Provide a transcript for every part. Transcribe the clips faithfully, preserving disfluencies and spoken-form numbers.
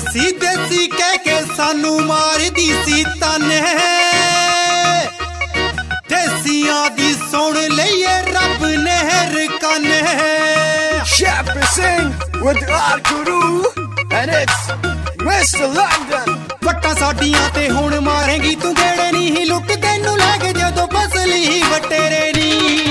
देसी देसी कह के सानू मार दी सी ताने देसियां दी सुन लईए रब ने रकाने Shepard Singh with the art guru and it's Mister London वट्टा साडियां ते हुण मारेंगी तू गेड़े नहीं लुट तैनू लैके जदों फसली वटेरे नी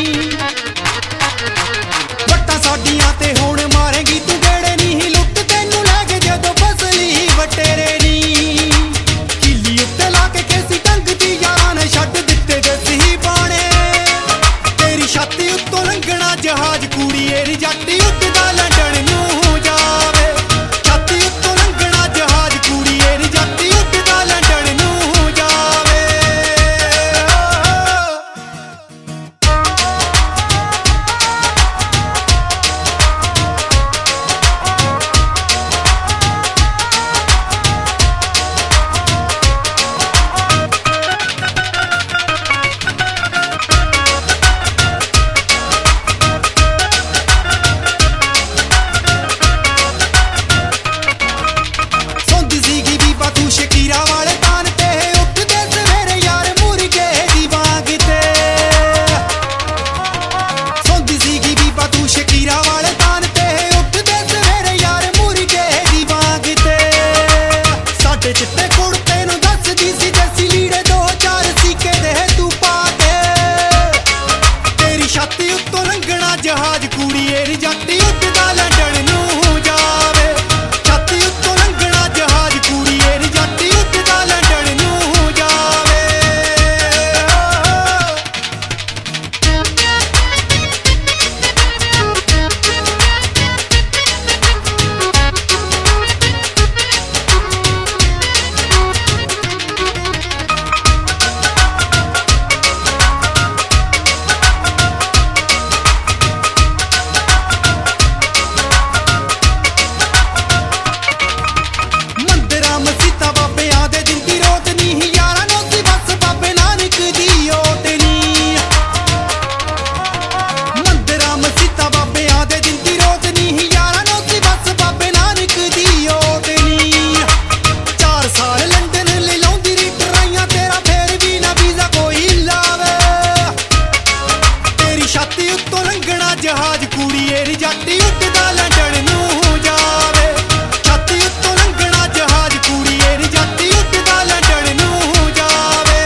वट्टा साडियां ते हुण मारेंगी तू गेड़े नहीं लुट तैनू लैके जदों फसली वटेरे नी किली उत्ते लाके कैसी टंग दी यारां ने छड्ड दित्ते देसी बाणे तेरी छाती उत्तों लंघना जहाज कूड़ीए नी जट्टी उड्डदा लंडन नूं जावे छाती उत्तों लंघना जहाज कूड़ीए नी जट्टी उड्डदा लंडन नूं जावे जहाज कूड़ीए नी जट्टी उड्डदा लंडन नूं जावे छाती उत्तों लंघना जहाज कूड़ीए नी जट्टी उड्डदा लंडन नूं जावे जहाज कूड़ीए नी जट्टी उड्डदा लंडन नूं जावे छाती उत्तों लंघना जहाज कूड़ीए नी जट्टी उड्डदा लंडन नूं जावे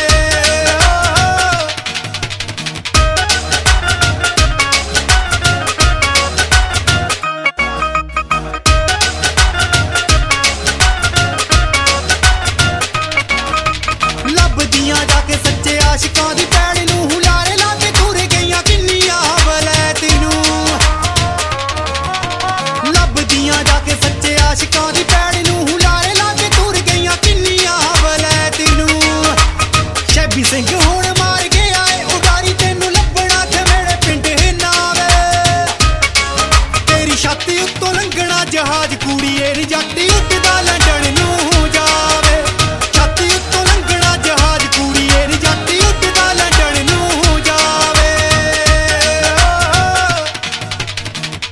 लभदियां जाके सच्चे आशिकां दी पैड़ नूं हुलारे लाके तुर गईयां किन्नियां लभदियां जाके सच्चे आशिकां दी पैड़ नूं हुलारे लाके तुर गईयां किन्नियां वलैत नूं शैबी सिंह हुण